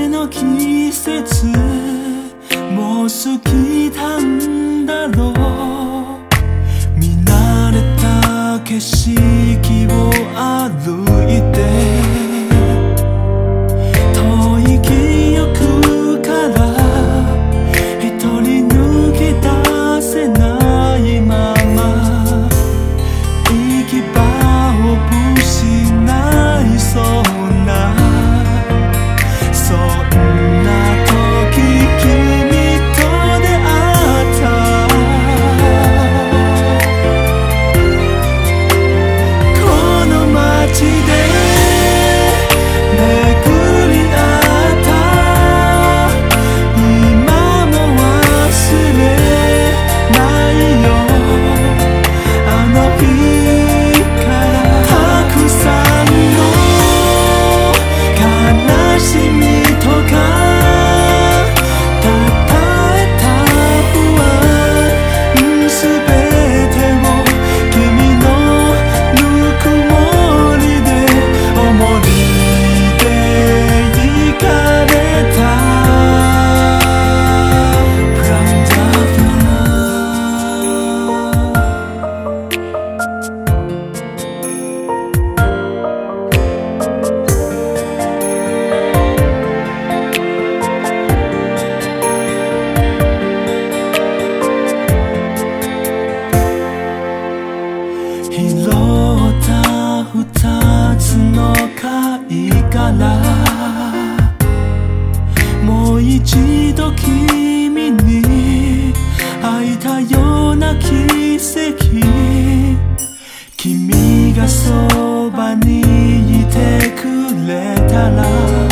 の季節もう過ぎたんだろう。見慣れた景色を歩いて遠い記憶から一人抜け出せないまま行き場を失いそうなそんな時君と出会ったこの街で巡り合った今も忘れないよあの日からたくさんの悲しみとか抱えた不安すべてを君のぬくもりで思い出いかれた Proud of your love 拾った二つの貝からもう一度君に会いたような奇跡君がそばにいてくれたら